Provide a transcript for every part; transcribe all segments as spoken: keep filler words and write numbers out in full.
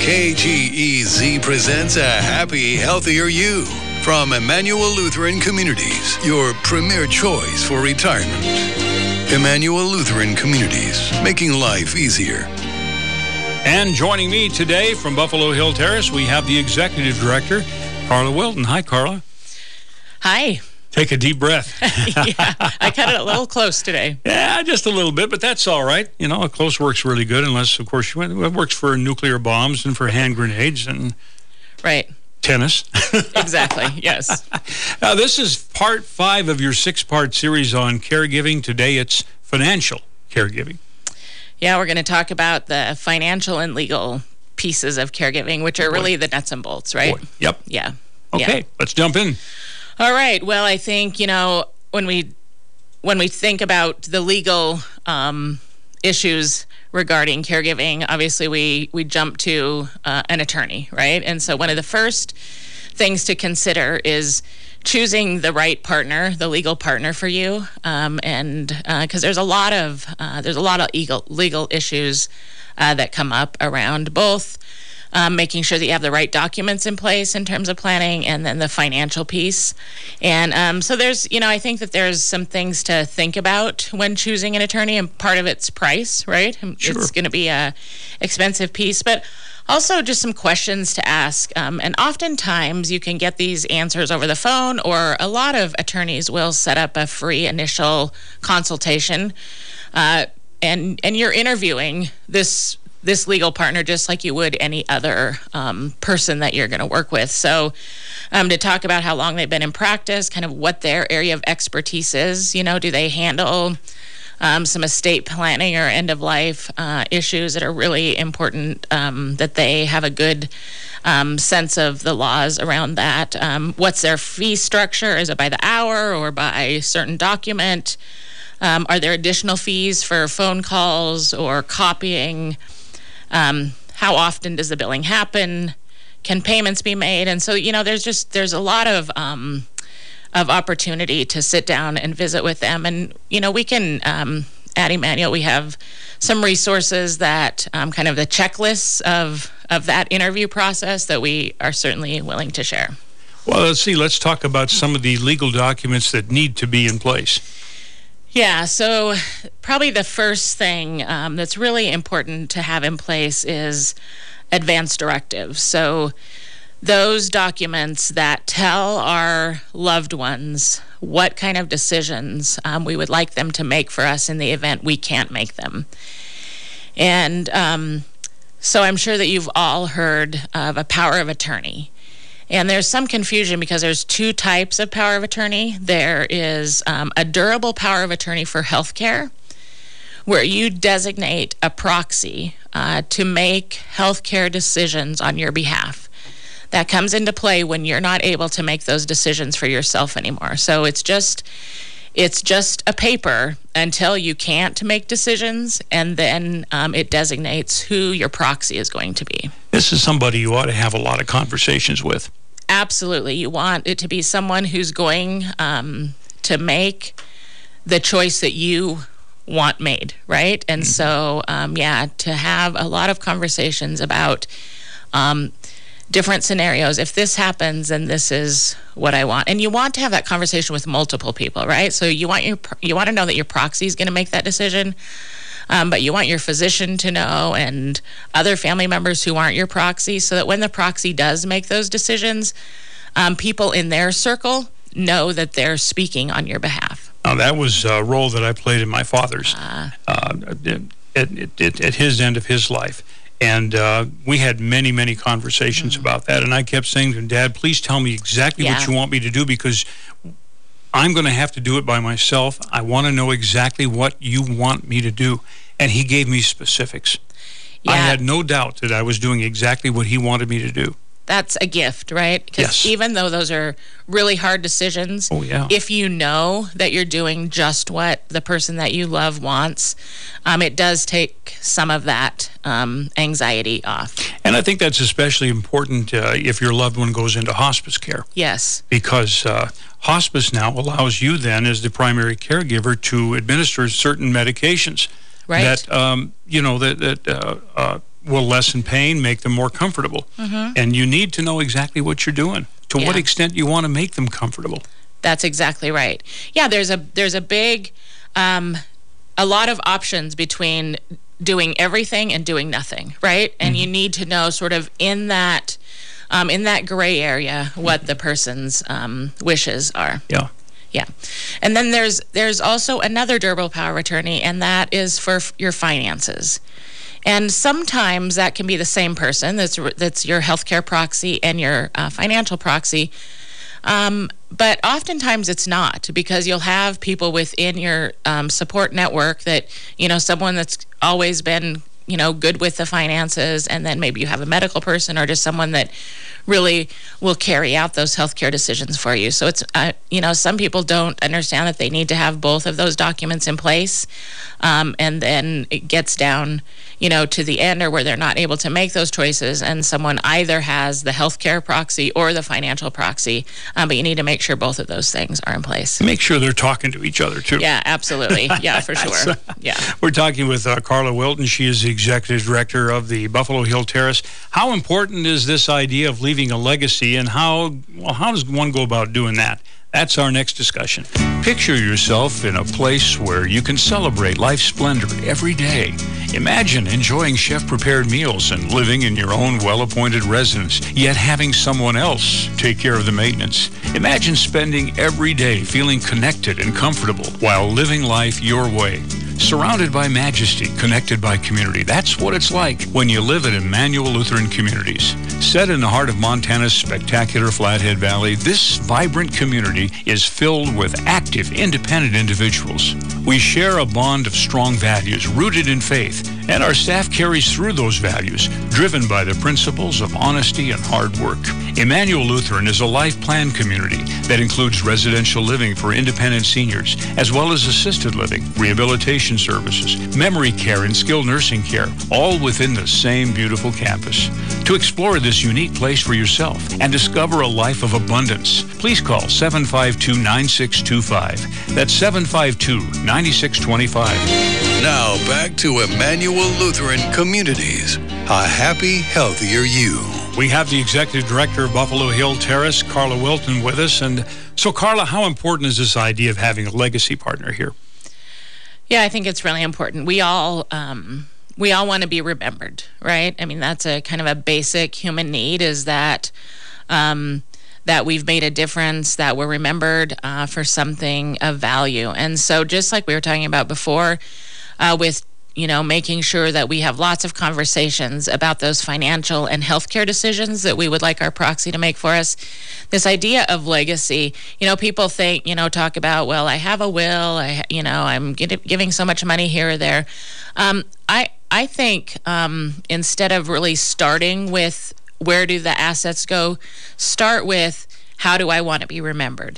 K G E Z presents A Happy, Healthier You from Emmanuel Lutheran Communities, your premier choice for retirement. Emmanuel Lutheran Communities, making life easier. And joining me today from Buffalo Hill Terrace, we have the Executive Director, Carla Wilton. Hi, Carla. Hi. Take a deep breath. Yeah, I cut it a little close today. Yeah, just a little bit, but that's all right. You know, a close works really good, unless, of course, you it works for nuclear bombs and for hand grenades and right. tennis. Exactly, yes. Now, this is part five of your six-part series on caregiving. Today, it's financial caregiving. Yeah, we're going to talk about the financial and legal pieces of caregiving, which are Boy. really the nuts and bolts, right? Boy. Yep. Yeah. Okay, yeah. Let's jump in. All right. Well, I think, you know, when we when we think about the legal um, issues regarding caregiving, obviously we, we jump to uh, an attorney, right? And so one of the first things to consider is choosing the right partner, the legal partner for you, um, and because uh, there's a lot of uh, there's a lot of legal legal issues uh, that come up around both. Um, making sure that you have the right documents in place in terms of planning, and then the financial piece. And um, so there's, you know, I think that there's some things to think about when choosing an attorney, and part of it's price, right? Sure. It's going to be a expensive piece, but also just some questions to ask. Um, and oftentimes you can get these answers over the phone, or a lot of attorneys will set up a free initial consultation, uh, and and you're interviewing this this legal partner just like you would any other um, person that you're going to work with. So um, to talk about how long they've been in practice, kind of what their area of expertise is, you know, do they handle um, some estate planning or end-of-life uh, issues that are really important, um, that they have a good um, sense of the laws around that. Um, what's their fee structure? Is it by the hour or by a certain document? Um, are there additional fees for phone calls or copying? Um, how often does the billing happen? Can payments be made? And so, you know, there's just, there's a lot of, um, of opportunity to sit down and visit with them. And, you know, we can, um, at Emmanuel, we have some resources that, um, kind of the checklists of, of that interview process that we are certainly willing to share. Well, let's see. Let's talk about some of the legal documents that need to be in place. Yeah, so probably the first thing um, that's really important to have in place is advance directives. So those documents that tell our loved ones what kind of decisions um, we would like them to make for us in the event we can't make them. And um, so I'm sure that you've all heard of a power of attorney. And there's some confusion because there's two types of power of attorney. There is um, a durable power of attorney for healthcare, where you designate a proxy uh, to make healthcare decisions on your behalf. That comes into play when you're not able to make those decisions for yourself anymore. So it's just it's just a paper until you can't make decisions, and then um, it designates who your proxy is going to be. This is somebody you ought to have a lot of conversations with. Absolutely. You want it to be someone who's going um, to make the choice that you want made, right? And mm-hmm. so, um, yeah, to have a lot of conversations about um, different scenarios. If this happens, then this is what I want. And you want to have that conversation with multiple people, right? So you want your you want to know that your proxy is going to make that decision. Um, but you want your physician to know, and other family members who aren't your proxy, so that when the proxy does make those decisions, um, people in their circle know that they're speaking on your behalf. Now, that was a role that I played in my father's, uh, uh, at, at, at his end of his life. And uh, we had many, many conversations mm-hmm. about that. And I kept saying to him, Dad, please tell me exactly yeah. what you want me to do, because I'm going to have to do it by myself. I want to know exactly what you want me to do. And he gave me specifics. Yeah. I had no doubt that I was doing exactly what he wanted me to do. That's a gift, right? Because yes. even though those are really hard decisions, oh, yeah. if you know that you're doing just what the person that you love wants, um, it does take some of that um, anxiety off. And I think that's especially important uh, if your loved one goes into hospice care. Yes. Because uh, hospice now allows you then, as the primary caregiver, to administer certain medications. Right. That, um, you know, that, that uh, uh, will lessen pain, make them more comfortable. Mm-hmm. And you need to know exactly what you're doing, to yeah. what extent you want to make them comfortable. That's exactly right. Yeah, there's a there's a big, um, a lot of options between doing everything and doing nothing, right? And mm-hmm. you need to know sort of in that, um, in that gray area what the person's um, wishes are. Yeah. Yeah. And then there's there's also another durable power of attorney, and that is for f- your finances. And sometimes that can be the same person. That's that's your healthcare proxy and your uh, financial proxy. Um, but oftentimes it's not, because you'll have people within your um, support network that, you know, someone that's always been, you know, good with the finances, and then maybe you have a medical person or just someone that really will carry out those healthcare decisions for you. So it's, uh, you know, some people don't understand that they need to have both of those documents in place. Um, and then it gets down, you know, to the end, or where they're not able to make those choices, and someone either has the healthcare proxy or the financial proxy. Um, but you need to make sure both of those things are in place. Make sure they're talking to each other, too. Yeah, absolutely. Yeah, for sure. so, yeah. We're talking with uh, Carla Wilton. She is the executive director of the Buffalo Hill Terrace. How important is this idea of leaving a legacy, and how, well, how does one go about doing that? That's our next discussion. Picture yourself in a place where you can celebrate life's splendor every day. Imagine enjoying chef-prepared meals and living in your own well-appointed residence, yet having someone else take care of the maintenance. Imagine spending every day feeling connected and comfortable while living life your way. Surrounded by majesty, connected by community. That's what it's like when you live at Emmanuel Lutheran Communities. Set in the heart of Montana's spectacular Flathead Valley, this vibrant community is filled with active, independent individuals. We share a bond of strong values rooted in faith, and our staff carries through those values, driven by the principles of honesty and hard work. Emmanuel Lutheran is a life plan community that includes residential living for independent seniors, as well as assisted living, rehabilitation services, memory care, and skilled nursing care, all within the same beautiful campus. To explore this unique place for yourself and discover a life of abundance, please call seven five two, nine six two five. That's seven five two, nine six two five. Now back to Emmanuel Lutheran Communities, a happy, healthier you. We have the executive director of Buffalo Hill Terrace, Carla Wilton, with us. And so, Carla, how important is this idea of having a legacy partner here? Yeah, I think it's really important. We all um, we all want to be remembered, right? I mean, that's a kind of a basic human need, is that um, that we've made a difference, that we're remembered uh, for something of value. And so, just like we were talking about before, uh, with you know, making sure that we have lots of conversations about those financial and healthcare decisions that we would like our proxy to make for us. This idea of legacy, you know, people think, you know, talk about, well, I have a will, I, you know, I'm get, giving so much money here or there. Um, I, I think um, instead of really starting with where do the assets go, start with how do I want to be remembered?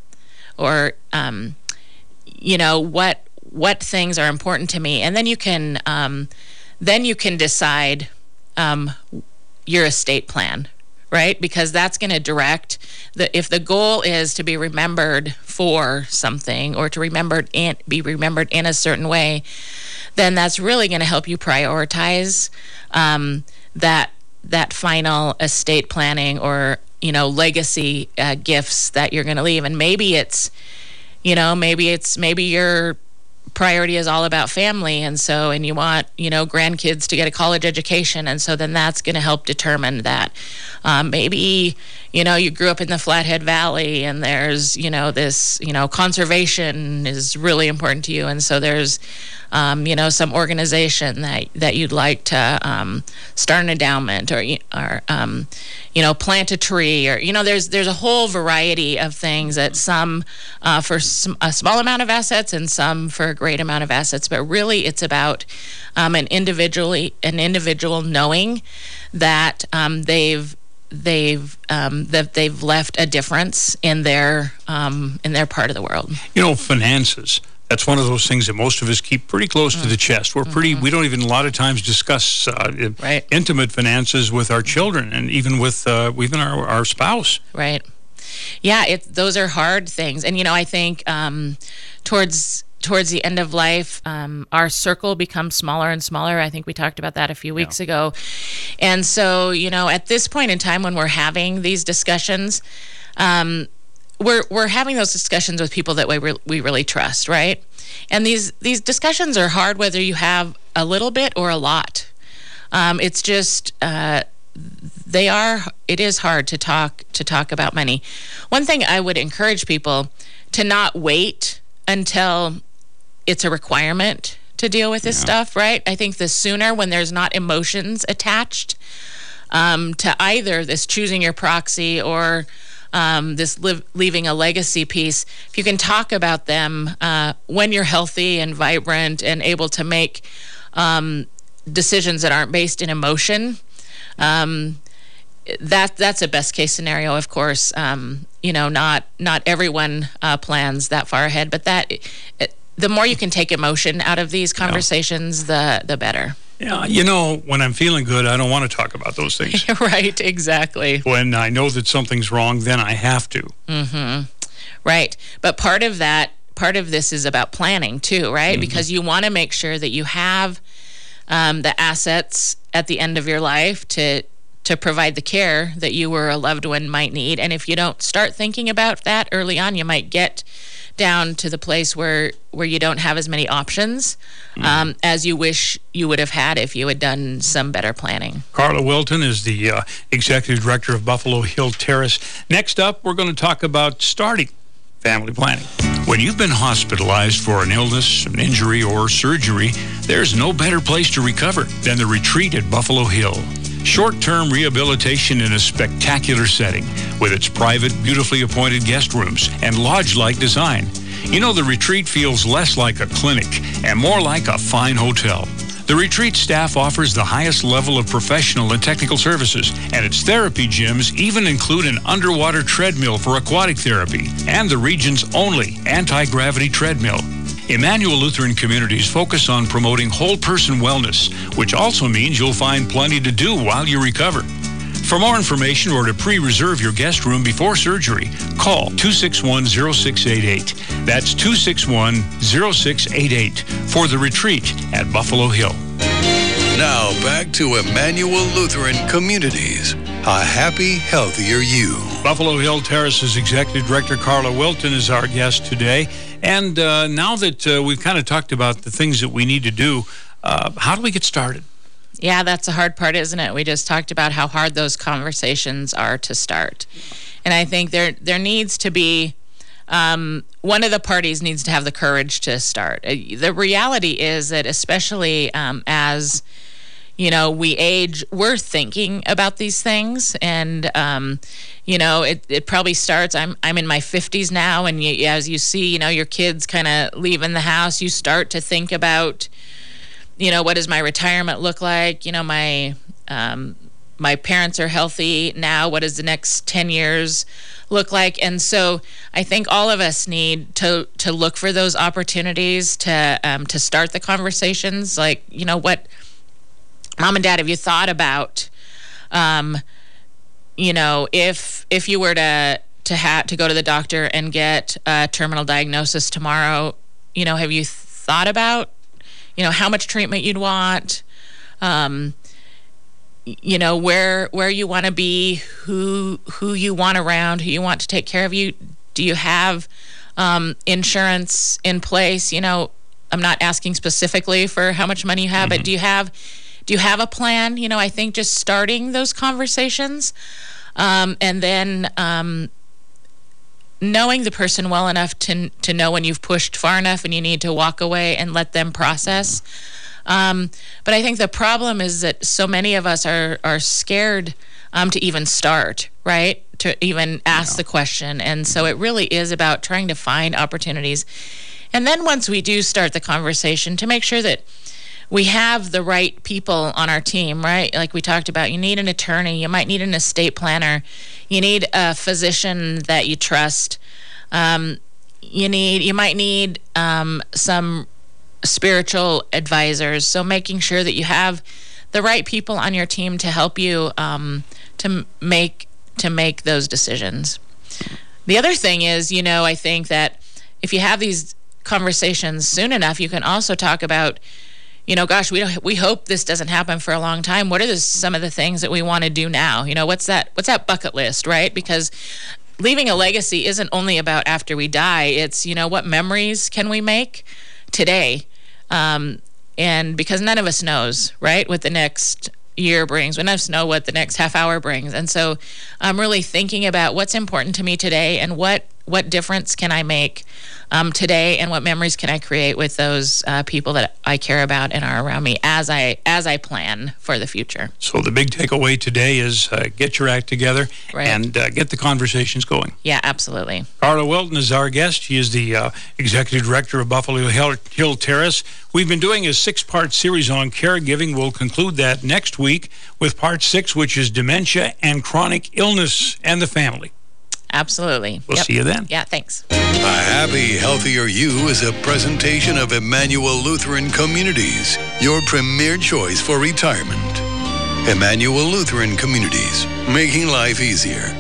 Or, um, you know, what, what things are important to me, and then you can um, then you can decide um, your estate plan, right? Because that's going to direct the if the goal is to be remembered for something, or to remembered in, be remembered in a certain way, then that's really going to help you prioritize um, that that final estate planning, or you know legacy uh, gifts that you're going to leave. And maybe it's you know maybe it's maybe you're priority is all about family, and so and you want you know grandkids to get a college education, and so then that's going to help determine that. Um, maybe you know you grew up in the Flathead Valley, and there's you know this you know conservation is really important to you, and so there's um, you know some organization that that you'd like to um, start an endowment, or or um, you know plant a tree, or you know there's there's a whole variety of things that some uh, for some, a small amount of assets, and some for a great amount of assets. But really, it's about um, an individually an individual knowing that um, they've they've um, that they've left a difference in their um, in their part of the world. You know, finances. That's one of those things that most of us keep pretty close mm. to the chest. We're pretty, mm-hmm. we don't even a lot of times discuss uh, right. intimate finances with our children, and even with uh, even our, our spouse. Right. Yeah, it, those are hard things. And, you know, I think um, towards towards the end of life, um, our circle becomes smaller and smaller. I think we talked about that a few weeks yeah. ago. And so, you know, at this point in time when we're having these discussions, um, we're we're having those discussions with people that we re- we really trust, right? And these these discussions are hard whether you have a little bit or a lot. Um, it's just uh, they are. It is hard to talk to talk about money. One thing I would encourage people to not wait until it's a requirement to deal with this yeah. stuff, right? I think the sooner when there's not emotions attached um, to either this choosing your proxy or um, this live, leaving a legacy piece, if you can talk about them uh, when you're healthy and vibrant and able to make um, decisions that aren't based in emotion, um, that that's a best case scenario, of course. Um, you know, not not everyone uh, plans that far ahead, but that it, the more you can take emotion out of these conversations, yeah. the the better. Yeah, you know, when I'm feeling good, I don't want to talk about those things. Right, exactly. When I know that something's wrong, then I have to. Mm-hmm. Right, but part of that, part of this is about planning too, right? Mm-hmm. Because you want to make sure that you have um, the assets at the end of your life to to provide the care that you or a loved one might need. And if you don't start thinking about that early on, you might get down to the place where, where you don't have as many options mm-hmm. um, as you wish you would have had if you had done some better planning. Carla Wilton is the uh, Executive Director of Buffalo Hill Terrace. Next up, we're going to talk about starting family planning. When you've been hospitalized for an illness, an injury, or surgery, there's no better place to recover than the retreat at Buffalo Hill. Short-term rehabilitation in a spectacular setting with its private, beautifully appointed guest rooms and lodge-like design. You know, the retreat feels less like a clinic and more like a fine hotel. The retreat staff offers the highest level of professional and technical services, and its therapy gyms even include an underwater treadmill for aquatic therapy and the region's only anti-gravity treadmill. Emmanuel Lutheran Communities focus on promoting whole-person wellness, which also means you'll find plenty to do while you recover. For more information or to pre-reserve your guest room before surgery, call two six one, zero six eight eight. That's two six one, zero six eight eight for the retreat at Buffalo Hill. Now back to Emmanuel Lutheran Communities, a happy, healthier you. Buffalo Hill Terrace's Executive Director Carla Wilton is our guest today. And uh, now that uh, we've kind of talked about the things that we need to do, uh, how do we get started? Yeah, that's the hard part, isn't it? We just talked about how hard those conversations are to start. And I think there there needs to be, um, one of the parties needs to have the courage to start. Uh, the reality is that especially um, as, you know, we age, we're thinking about these things. And, um, you know, it, it probably starts, I'm I'm in my fifties now, and you, as you see, you know, your kids kind of leaving the house, you start to think about, you know, what does my retirement look like? You know, my um, my parents are healthy now. What does the next ten years look like? And so I think all of us need to to look for those opportunities to um, to start the conversations. Like, you know, what, Mom and Dad, have you thought about, um, you know, if if you were to to have to go to the doctor and get a terminal diagnosis tomorrow, you know, have you thought about, you know, how much treatment you'd want, um, you know, where where you want to be, who who you want around, who you want to take care of you. Do you have um, insurance in place? You know, I'm not asking specifically for how much money you have, mm-hmm. but do you have do you have a plan? You know, I think just starting those conversations, um, and then um, knowing the person well enough to to know when you've pushed far enough and you need to walk away and let them process. Um, but I think the problem is that so many of us are are scared um, to even start, right? To even ask yeah. the question. And so it really is about trying to find opportunities. And then once we do start the conversation, to make sure that we have the right people on our team, right? Like we talked about, you need an attorney, you might need an estate planner, you need a physician that you trust, um, you need, you might need um, some spiritual advisors. So making sure that you have the right people on your team to help you um, to make to make those decisions. The other thing is, you know, I think that if you have these conversations soon enough, you can also talk about, you know, gosh, we don't, we hope this doesn't happen for a long time. What are the, some of the things that we want to do now? You know, what's that, what's that bucket list, right? Because leaving a legacy isn't only about after we die. It's, you know, what memories can we make today? Um, and because none of us knows, right, what the next year brings. We none of us know what the next half hour brings. And so I'm really thinking about what's important to me today and what, what difference can I make um, today, and what memories can I create with those uh, people that I care about and are around me as I as I plan for the future. So the big takeaway today is uh, get your act together right. and uh, get the conversations going. Yeah, absolutely. Carla Wilton is our guest. She is the uh, Executive Director of Buffalo Hill, Hill Terrace. We've been doing a six-part series on caregiving. We'll conclude that next week with part six, which is dementia and chronic illness and the family. Absolutely. We'll yep. see you then. Yeah, thanks. A Happy, Healthier You is a presentation of Emmanuel Lutheran Communities, your premier choice for retirement. Emmanuel Lutheran Communities, making life easier.